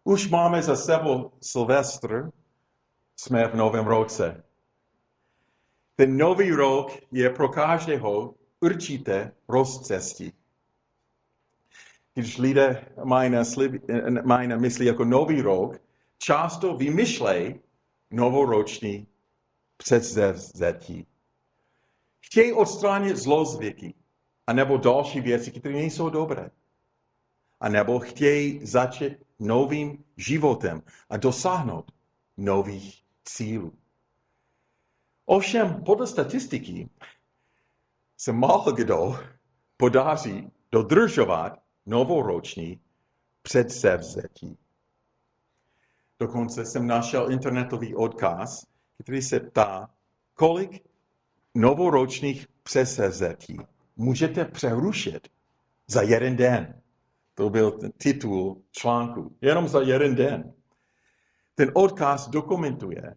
Už máme za sebou Silvestr, jsme v novém roce. Ten nový rok je pro každého určité rozcestí. Když lidé mají na mysli jako nový rok, často vymyšlejí novoroční předsevzetí. Chtějí odstranit zlozvyky, anebo další věci, které nejsou dobré. A nebo chtějí začít novým životem a dosáhnout nových cílů. Ovšem, podle statistiky se málo kdo podaří dodržovat novoroční předsevzetí. Dokonce jsem našel internetový odkaz, který se ptá, kolik novoročních předsevzetí můžete přerušit za jeden den. To byl ten titul článku. Jenom za jeden den. Ten odkaz dokumentuje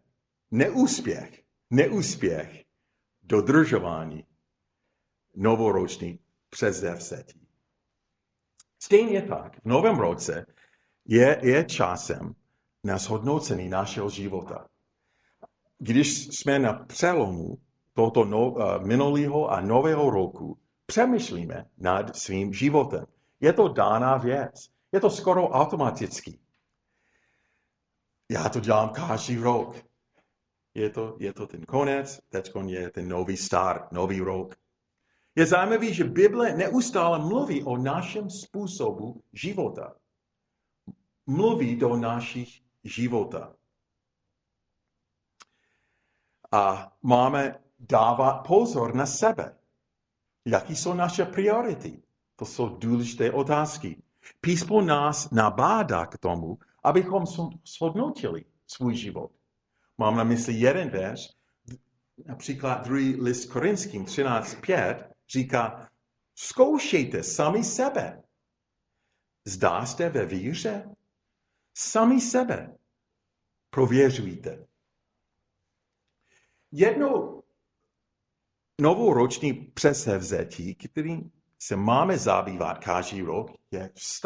neúspěch dodržování novoroční předsevzetí. Stejně tak, v novém roce je časem na zhodnocení našeho života. Když jsme na přelomu tohoto minulého a nového roku, přemýšlíme nad svým životem. Je to daná věc. Je to skoro automatický. Já to dělám každý rok. Je to ten konec, teď je ten nový start, nový rok. Je zajímavé, že Bible neustále mluví o našem způsobu života. Mluví do našich života. A máme dávat pozor na sebe. Jaký jsou naše priority? To jsou důležité otázky. Písmo nás nabádá k tomu, abychom shodnotili svůj život. Mám na mysli jeden verš, například 2. list Korinským 13:5 říká, zkoušejte sami sebe. Zdá jste ve víře? Sami sebe prověřujte. Jednou novoroční předsevzetí, kterým se máme zabývat každý rok, je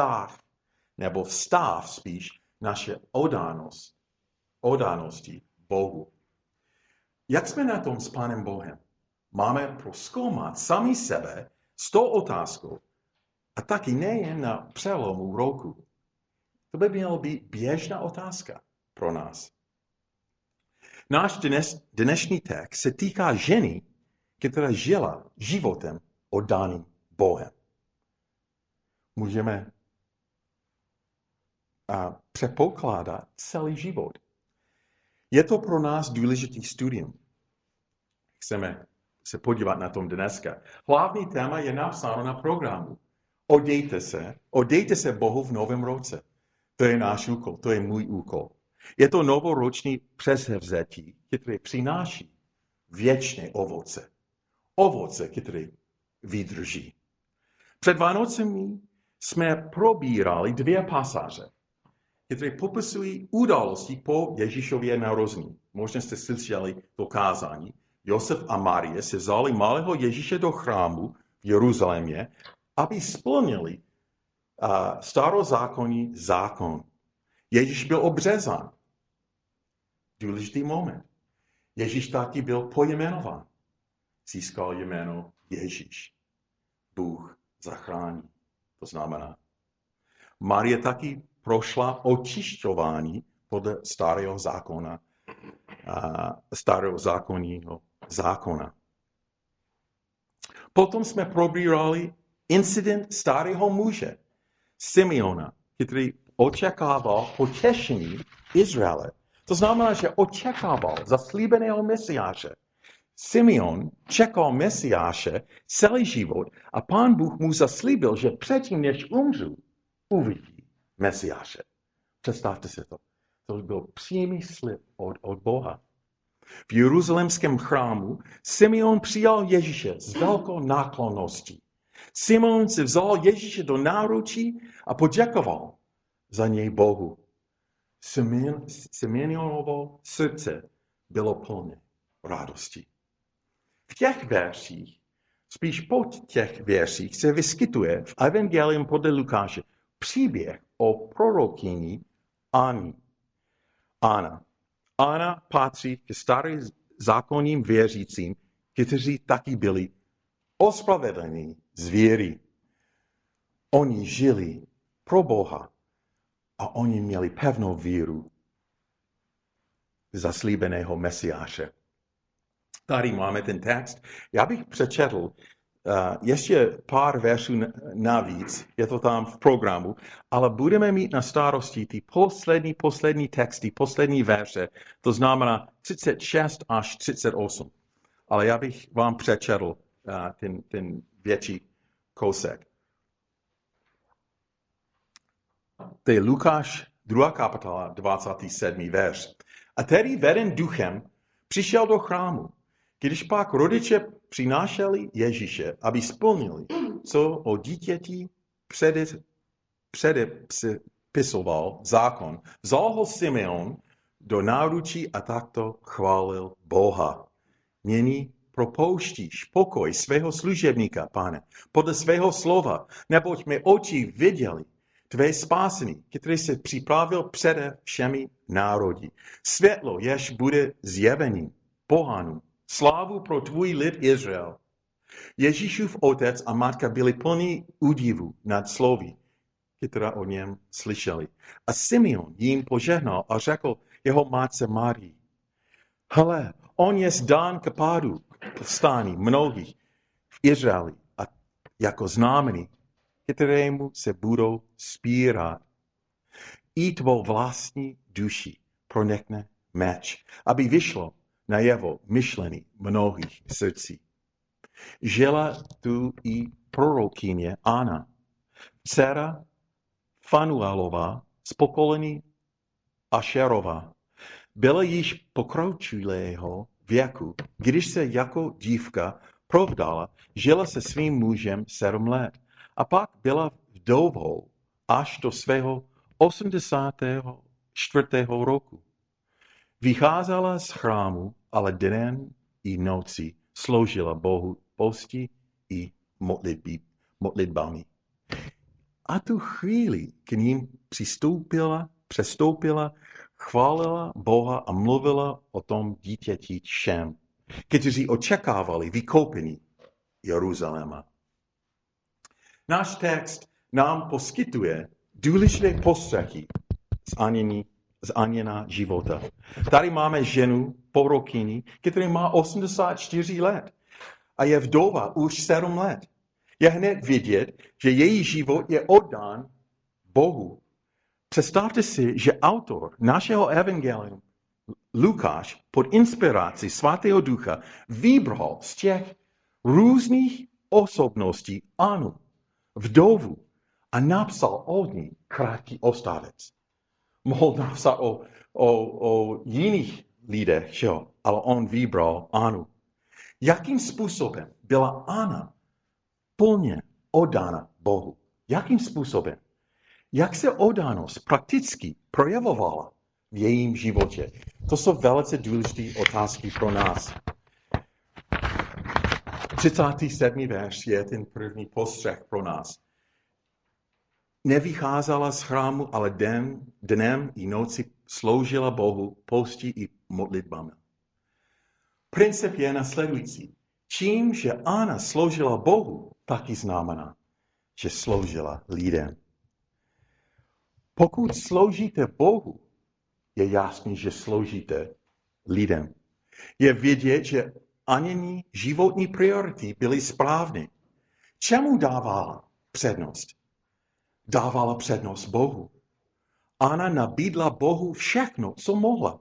vztav spíš naše oddanosti Bohu. Jak jsme na tom s Pánem Bohem? Máme prozkoumat sami sebe s tou otázkou a taky nejen na přelomu roku. To by měla být běžná otázka pro nás. Náš dnešní text se týká ženy, která žila životem oddaným Bohem. Můžeme předpokládat celý život. Je to pro nás důležitý studium. Chceme se podívat na tom dneska. Hlavní téma je napsáno na programu. Oddejte se Bohu v novém roce. To je náš úkol, to je můj úkol. Je to novoroční předsevzetí, které přináší věčné ovoce. Ovoce, které vydrží. Před Vánocemi jsme probírali 2 pasáže, které popisují události po Ježíšově narození. Možná jste slyšeli to kázání. Josef a Marie se vzali malého Ježíše do chrámu v Jeruzalémě, aby splnili starozákonní zákon. Ježíš byl obřezán. Důležitý moment. Ježíš taky byl pojmenován. Získal jméno Ježíš. Bůh zachrání. To znamená. Marie taky prošla očišťování podle starého zákona. Starého zákonního zákona. Potom jsme probírali incident starého muže, Simeona, který očekával potěšení Izraele. To znamená, že očekával zaslíbeného Mesiáše. Simeon čekal Mesiáše celý život a Pán Bůh mu zaslíbil, že předtím, než umřu, uvidí Mesiáše. Představte si to. To byl přímý slib od Boha. V jeruzalémském chrámu Simeon přijal Ježíše s velkou náklonností. Simeon si vzal Ježíše do náručí a poděkoval za něj Bohu. Simeonovo srdce bylo plné radosti. V těch verších, spíš pod těch verších, se vyskytuje v Evangelium podle Lukáše příběh o prorokyni Anna. Anna patří ke starozákonním věřícím, kteří taky byli ospravedlněni z víry. Oni žili pro Boha a oni měli pevnou víru zaslíbeného Mesiáše. Tady máme ten text. Já bych přečetl ještě pár veršů navíc, je to tam v programu, ale budeme mít na starosti ty poslední texty, poslední verše, to znamená 36 až 38. Ale já bych vám přečetl ten větší kousek. To je Lukáš 2. kapitola, 27. verš. A tedy veden duchem přišel do chrámu. Když pak rodiče přinášeli Ježíše, aby splnili, co o dítěti předepisoval zákon, vzal ho Simeon do náručí a takto chválil Boha. Nyní propouštíš pokoj svého služebníka, Pane, podle svého slova, neboť mé oči viděli tvé spásení, které se připravil přede všemi národy. Světlo, jež bude zjevením pohanům, slávu pro tvůj lid Izrael. Ježíšův otec a matka byli plní údivu nad slovy, která o něm slyšeli. A Simeon jim požehnal a řekl jeho matce Marii: Hele, on je dán k pádu povstání mnohých v Izraeli a jako znamení, kterému se budou spírat. I tvou vlastní duši pronikne meč, aby vyšlo najevo myšlení mnohých srdcí. Žila tu i prorokyně Anna, dcera Fanuelová z pokolení Ašerova. Byla již pokročilého věku, když se jako dívka provdala, žila se svým mužem 7 let a pak byla vdovou až do svého 84. roku. Vycházela z chrámu, ale dnem i noci sloužila Bohu posti i modlitbami. A tu chvíli k ním přestoupila, chválila Boha a mluvila o tom dítěti všem, kteří očekávali vykoupení Jeruzaléma. Náš text nám poskytuje důležité postřehy z Anněna života. Tady máme ženu, prorokyni, která má 84 let a je vdova už 7 let. Je hned vidět, že její život je oddán Bohu. Představte si, že autor našeho evangelium, Lukáš, pod inspirací svatého ducha, vybral z těch různých osobností Annu, vdovu, a napsal od ní krátký odstavec. Mohl napsat o jiných lidech, ale on vybral Annu. Jakým způsobem byla Anna plně oddána Bohu? Jakým způsobem? Jak se oddanost prakticky projevovala v jejím životě? To jsou velice důležité otázky pro nás. 37. verš je ten první postřeh pro nás. Nevycházela z chrámu, ale dnem i noci sloužila Bohu posti i modlitbami. Princip je následující. Čím, že Anna sloužila Bohu, taky znamená, že sloužila lidem. Pokud sloužíte Bohu, je jasný, že sloužíte lidem. Je vidět, že Annění životní priority byly správné. Čemu dávala přednost? Dávala přednost Bohu. Anna nabídla Bohu všechno, co mohla.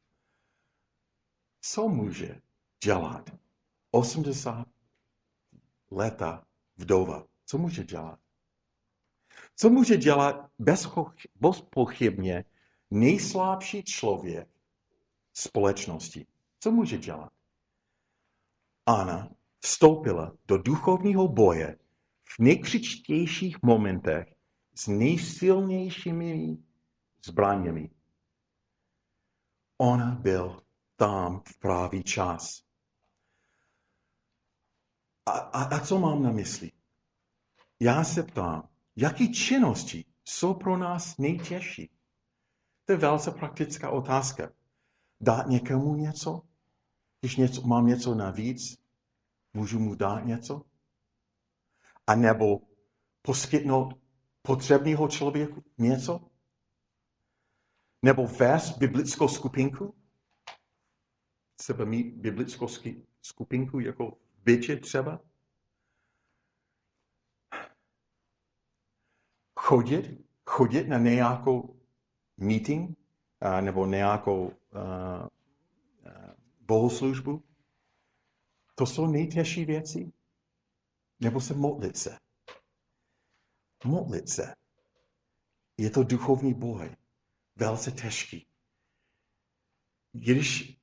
Co může dělat 80 letá vdova? Co může dělat? Co může dělat bezpochybně nejslabší člověk společnosti? Co může dělat? Anna vstoupila do duchovního boje v nejkřičtějších momentech s nejsilnějšími zbraněmi. Ona byl tam v pravý čas. A co mám na mysli? Já se ptám, jaké činnosti jsou pro nás nejtěžší? To je velice praktická otázka. Dát někomu něco? Když mám něco navíc, můžu mu dát něco? A nebo poskytnout potřebného člověku něco? Nebo vést biblickou skupinku? Třeba mít biblickou skupinku jako v bytě třeba? Chodit na nějakou meeting nebo nějakou bohoslužbu? To jsou nejtěžší věci? Nebo se modlit se? Modlit se. Je to duchovní boj. Velice těžký. Když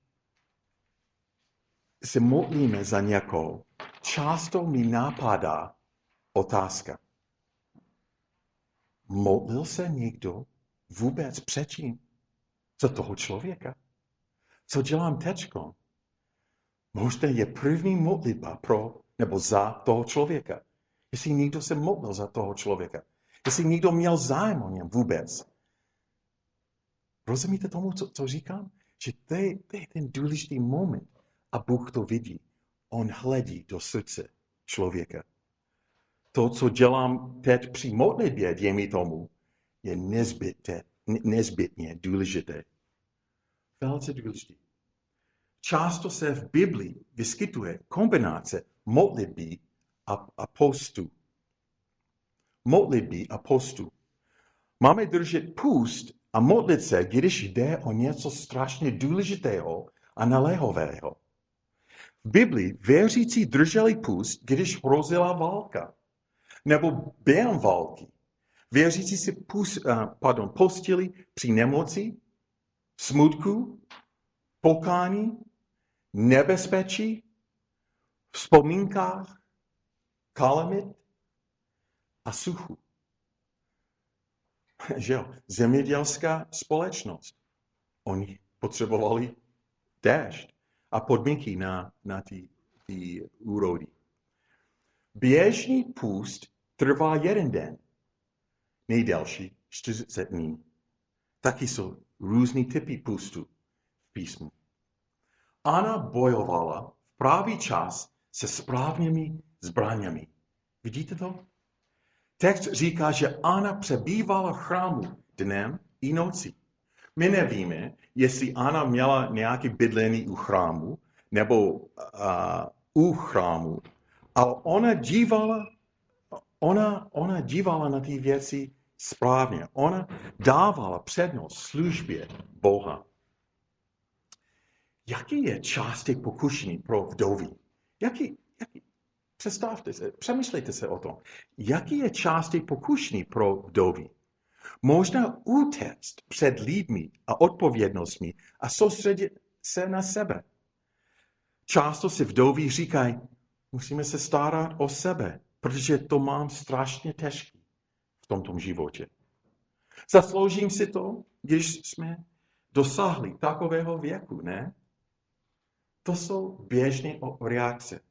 se modlíme za někoho, často mi napadá otázka. Modlil se někdo vůbec předtím za toho člověka? Co dělám teďko? Možná je první modlitba pro nebo za toho člověka. Jestli někdo se modlil za toho člověka. Jestli někdo měl zájem o něm vůbec. Rozumíte tomu, co říkám? Že to je ten důležitý moment. A Bůh to vidí. On hledí do srdce člověka. To, co dělám teď při modlitbě, dejme tomu, je nezbytně důležité. Velice důležité. Často se v Biblii vyskytuje kombinace modlitby a postu. Modlitby a postu. Máme držet půst a modlit se, když jde o něco strašně důležitého a naléhového. V Biblii věřící drželi půst, když hrozila válka. Nebo během války. Věřící si postili při nemoci, smutku, pokání, nebezpečí, vzpomínkách, kalamit a suchu. Že jo? Zemědělská společnost. Oni potřebovali déšť a podmínky na ty úrody. Běžný půst trvá 1 den. Nejdelší 40 dní. Taky jsou různý typy půstu v písmu. Anna bojovala v pravý čas se správnými zbraněmi. Vidíte to? Text říká, že Anna přebývala v chrámu dnem i nocí. My nevíme, jestli Anna měla nějaké bydlení u chrámu nebo u chrámu, ale ona dívala na ty věci správně. Ona dávala přednost službě Boha. Jaký je část pokušení pro vdovy? Představte se, přemýšlejte se o tom. Jaký je část pokušení pro vdovy? Možná utéct před lidmi a odpovědnostmi a soustředit se na sebe. Často si vdovy říkají, musíme se starat o sebe, protože to mám strašně těžké v tomto životě. Zasloužím si to, když jsme dosáhli takového věku, ne? To jsou běžné reakce.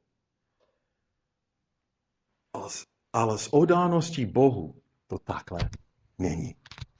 Ale s oddáností Bohu to takhle není.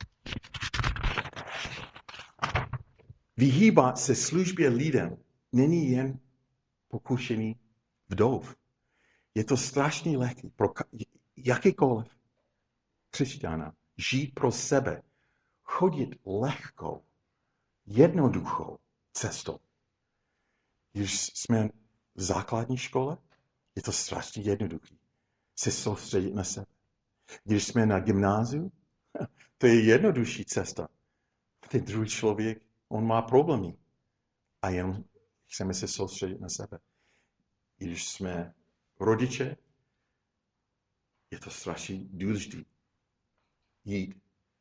Vyhýbat se službě lidem není jen pokušení vdov. Je to strašně lehké pro jakýkoliv křesťana žít pro sebe, chodit lehkou, jednoduchou cestou. Když jsme v základní škole, je to strašně jednoduché se soustředit na sebe. Když jsme na gymnáziu, to je jednodušší cesta. Ten druhý člověk, on má problémy a jen chceme se soustředit na sebe. Když jsme rodiče, je to strašně důležité jít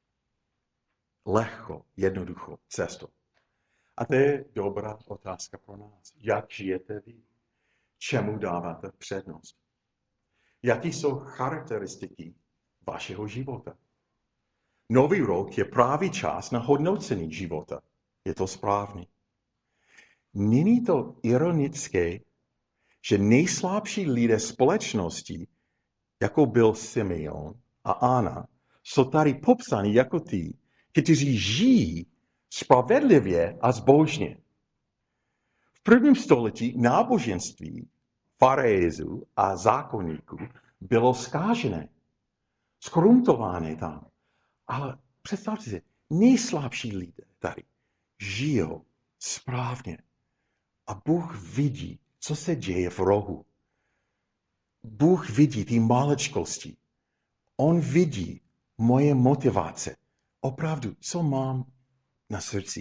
lehko, jednoduchou cestou. A to je dobrá otázka pro nás. Jak žijete vy? Čemu dáváte přednost? Jaké jsou charakteristiky vašeho života? Nový rok je právě čas na hodnocení života. Je to správný. Není to ironické, že nejslabší lidé společnosti, jako byl Simeon a Anna, jsou tady popsáni jako ty, kteří žijí spravedlivě a zbožně. V prvním století náboženství faraizů a zákonníků bylo zkážené, skorumpované tam. Ale představte si, nejslabší lidé tady žijou správně. A Bůh vidí, co se děje v rohu. Bůh vidí ty maličkosti. On vidí moje motivace. Opravdu, co mám na srdci.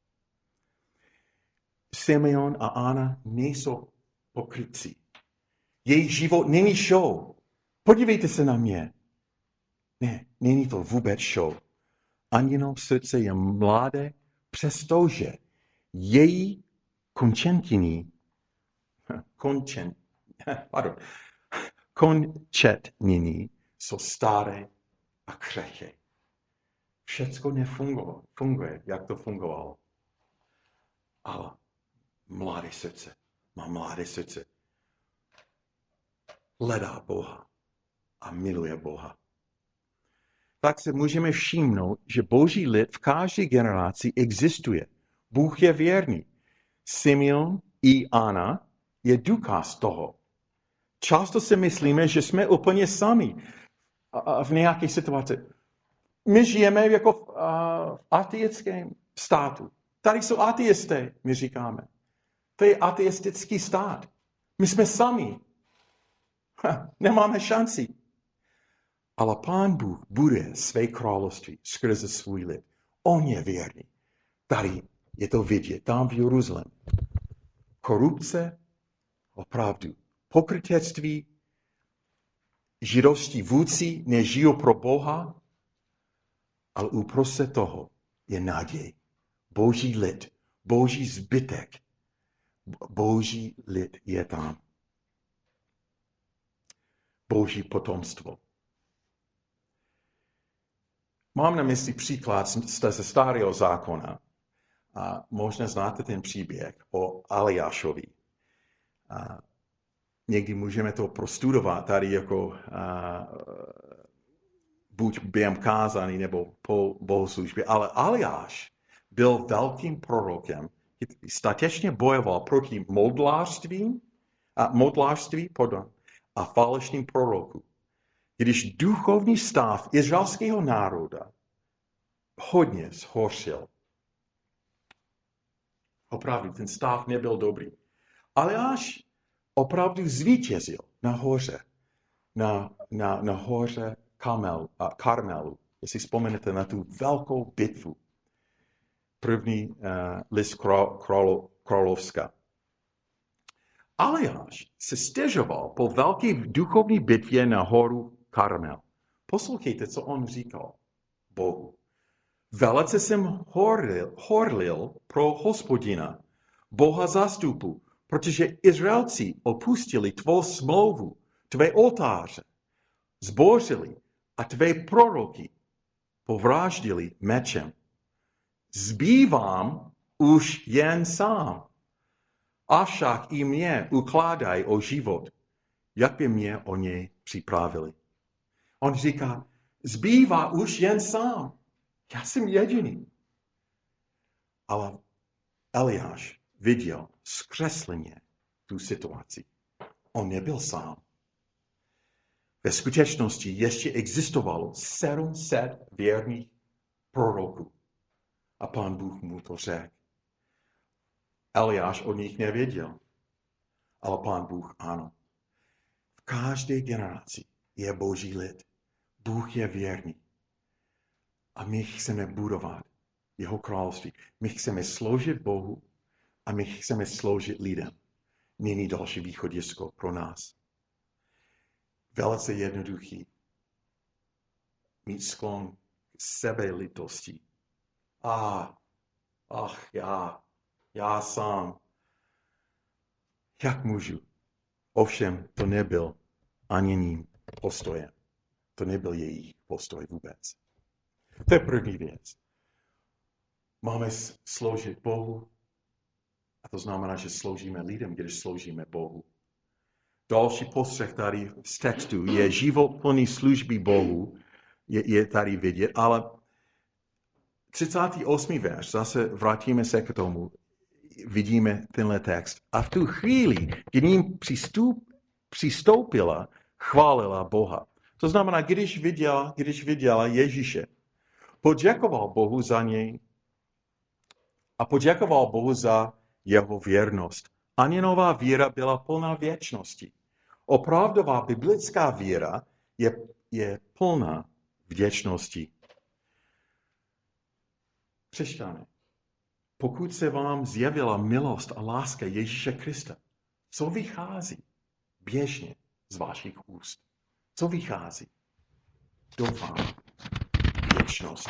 Simeon a Anna nejsou pokrytci. Jejich život není show. Podívejte se na mě. Ne, není to vůbec show. Anino srdce je mladé, přestože její končetniny jsou staré a křehké. Všecko funguje, jak to fungovalo. Ale mladé srdce, má mladé srdce. Hledá Boha a miluje Boha. Tak se můžeme všimnout, že Boží lid v každé generaci existuje. Bůh je věrný. Simeon i Anna je důkaz toho. Často si myslíme, že jsme úplně sami v nějaké situaci. My žijeme jako v ateistickém státu. Tady jsou ateisté, my říkáme. To je ateistický stát. My jsme sami. Nemáme šanci. Ale Pán Bůh bude své království skrze svůj lid. On je věrný. Tady je to vidět, tam v Jeruzalému. Korupce, opravdu, pokrytectví, židovští vůdci nežijou pro Boha, ale uprostřed toho je naděj. Boží lid, Boží zbytek, Boží lid je tam. Boží potomstvo. Mám na mysli příklad ze starého zákona. A možná znáte ten příběh o Eliášovi. Někdy můžeme to prostudovat tady jako buď během kázání nebo po bohoslužbě. Ale Eliáš byl velkým prorokem, statečně bojoval proti modlářství a falešným prorokům. Když duchovní stav izraelského národa hodně zhoršil. Opravdu, ten stav nebyl dobrý. Eliáš opravdu zvítězil na hoře, na hoře Karmelu. Jestli vzpomenete na tu velkou bitvu. První list královská. Eliáš se stěžoval po velké duchovní bitvě na horu Karmel. Poslouchejte, co on říkal Bohu. Velice jsem horlil pro Hospodina, Boha zástupu, protože Izraelci opustili tvou smlouvu, tvé oltáře, zbořili a tvé proroky povraždili mečem. Zbývám už jen sám. Avšak i mě ukládaj o život, jak by mě o něj připravili. On říká, zbývá už jen sám. Já jsem jediný. Ale Eliáš viděl zkresleně tu situaci. On nebyl sám. Ve skutečnosti ještě existovalo 700 věrných proroků. A Pán Bůh mu to řekl. Eliáš o nich nevěděl. Ale Pán Bůh ano. V každé generaci je Boží lid. Bůh je věrný. A my chceme budovat jeho království. My chceme sloužit Bohu a my chceme sloužit lidem. Není další východisko pro nás. Velice jednoduchý. Mít sklon k sebelitosti. Já sám. Jak můžu? Ovšem, to nebyl ani ním postojem. To nebyl jejich postoj vůbec. To je první věc. Máme sloužit Bohu a to znamená, že sloužíme lidem, když sloužíme Bohu. Další postřeh tady z textu je život plný služby Bohu, je tady vidět, ale 38. verš, zase vrátíme se k tomu, vidíme tenhle text. A v tu chvíli, kdy ním přistoupila, chválila Boha. To znamená, když viděla Ježíše, poděkoval Bohu za něj a poděkoval Bohu za jeho věrnost. Aninová víra byla plná věčnosti. Opravdová biblická víra je plná vděčnosti. Křesťané, pokud se vám zjevila milost a láska Ježíše Krista, co vychází běžně z vašich úst? Co vychází? Doufám, věčnost.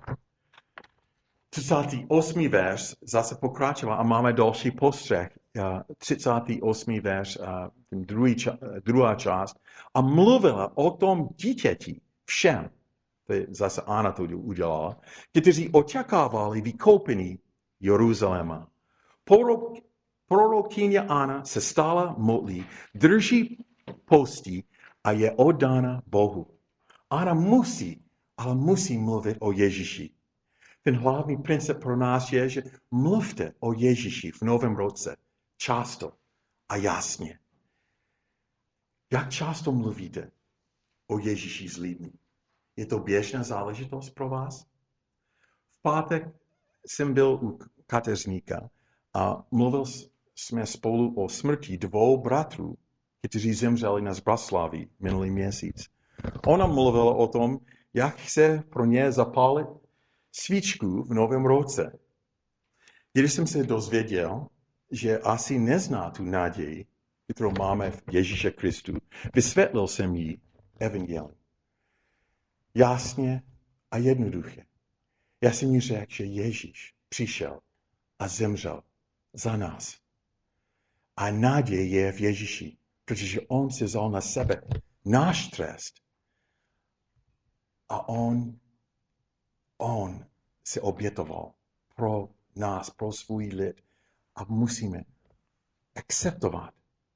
38. verš zase pokračoval a máme další postřeh. 38. verš, druhá část. A mluvila o tom dítěti všem, to je zase Anna to udělala, kteří očekávali vykoupení Jeruzaléma. Prorokyně Anna se stala modlí, drží postí a je oddána Bohu. Anna musí mluvit o Ježíši. Ten hlavní princip pro nás je, že mluvte o Ježíši v novém roce často a jasně. Jak často mluvíte o Ježíši s lidmi? Je to běžná záležitost pro vás? V pátek jsem byl u kateřníka a mluvil jsme spolu o smrti dvou bratrů, kteří zemřeli na Zbraslaví minulý měsíc. Ona mluvila o tom, jak chce pro ně zapálit svíčku v novém roce. Když jsem se dozvěděl, že asi nezná tu naději, kterou máme v Ježíše Kristu, vysvětlil jsem jí evangelium. Jasně a jednoduše. Já jsem jí řekl, že Ježíš přišel a zemřel za nás. A naděje je v Ježíši, protože on si vzal na sebe náš trest. A on se obětoval pro nás, pro svůj lid. A musíme akceptovat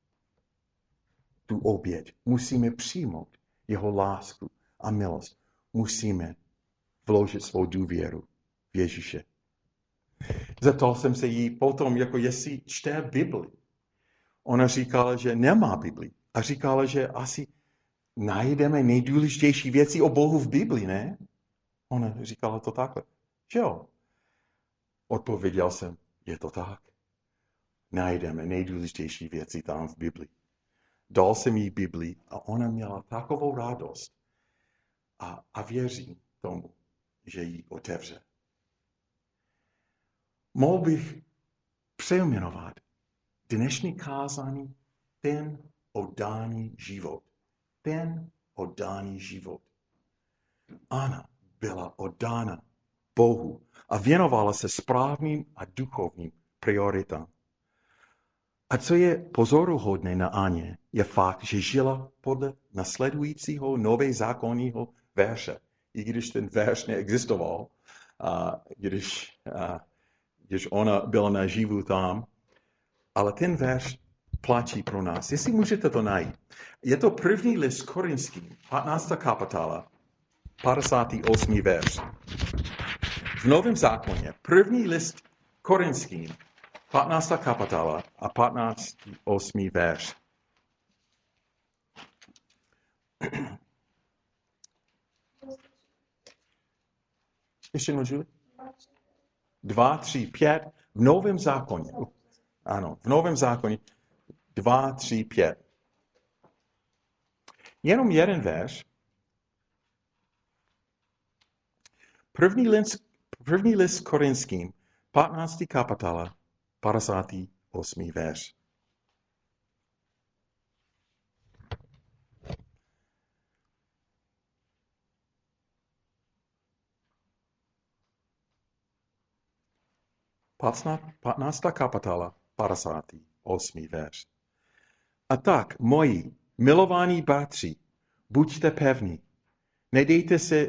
tu oběť. Musíme přijmout jeho lásku a milost. Musíme vložit svou důvěru v Ježíše. Zeptal jsem se jí potom, jako jestli čte Bibli. Ona říkala, že nemá Bibli. A říkala, že asi najdeme nejdůležitější věci o Bohu v Bibli, ne? Ona říkala to takhle. Že jo? Odpověděl jsem, je to tak. Najdeme nejdůležitější věci tam v Bibli. Dal jsem jí Bibli a ona měla takovou radost. A věřím tomu, že ji otevře. Mohl bych přejmenovat dnešní kázání ten oddaný život. Ten oddaný život. Anna byla oddána Bohu a věnovala se správným a duchovním prioritám. A co je pozoruhodné na Aně, je fakt, že žila podle nasledujícího nové zákonního verše. I když ten verš neexistoval, když ona byla naživu tam, ale ten verš platí pro nás. Jestli můžete to najít. Je to první list Korinským, 15. kapitola, 58. verš. V Novém zákoně, první list Korinským, 15. kapitola a 8. verš. Ještě jednou, Julie? 2, 3, 5. V Novém zákoně. Ano, v Novém zákoně. 2, 3, 5. Jenom jeden verš. První list Korinským, 15. kapitola, 58. verš. Patnáctá kapitola, 58. verš. A tak, moji milovaní bratři, buďte pevní, nedejte se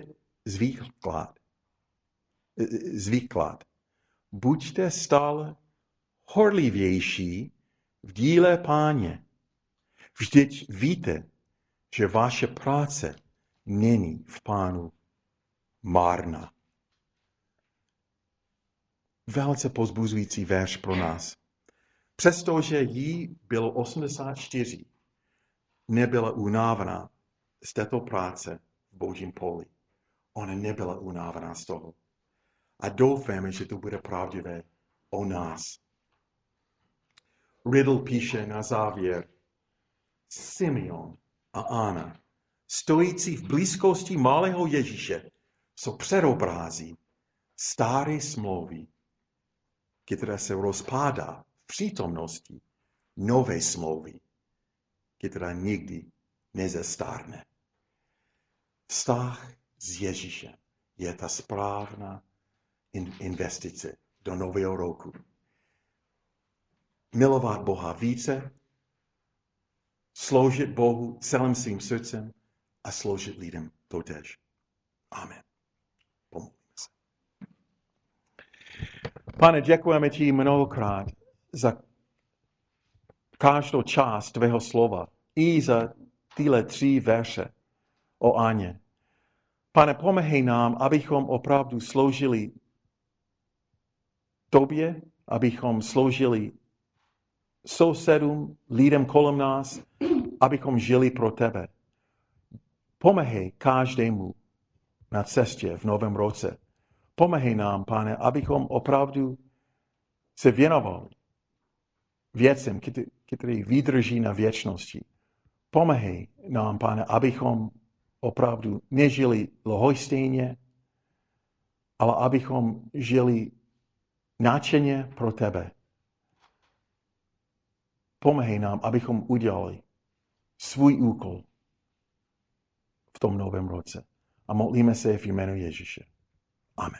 zvyklát. Buďte stále horlivější v díle Páně. Vždyť víte, že vaše práce není v Pánu marná. velice pozbuzující verš pro nás. Přestože jí bylo 84, nebyla unávená z této práce v Božím poli. Ona nebyla unávená z toho. A doufáme, že to bude pravdivé o nás. Riddle píše na závěr: Simeon a Anna, stojící v blízkosti malého Ježíše, jsou předobrazí staré smlouvy, která se rozpadá v přítomnosti nové smlouvy, která nikdy nezestárne. Vztah s Ježíšem je ta správná investice do nového roku. Milovat Boha více, sloužit Bohu celým svým srdcem a sloužit lidem totéž. Amen. Pomůžeme se. Pane, děkujeme ti mnohokrát za každou část tvého slova i za tyhle 3 verše o Aně. Pane, pomáhej nám, abychom opravdu sloužili tobě, abychom sloužili sousedům, lidem kolem nás, abychom žili pro tebe. Pomáhej každému na cestě v novém roce. Pomáhej nám, Pane, abychom opravdu se věnovali věcem, které vydrží na věčnosti. Pomáhej nám, Pane, abychom opravdu nežili lhostejně, ale abychom žili nadšeně pro tebe. Pomáhej nám, abychom udělali svůj úkol v tom novém roce. A modlíme se v jménu Ježíše.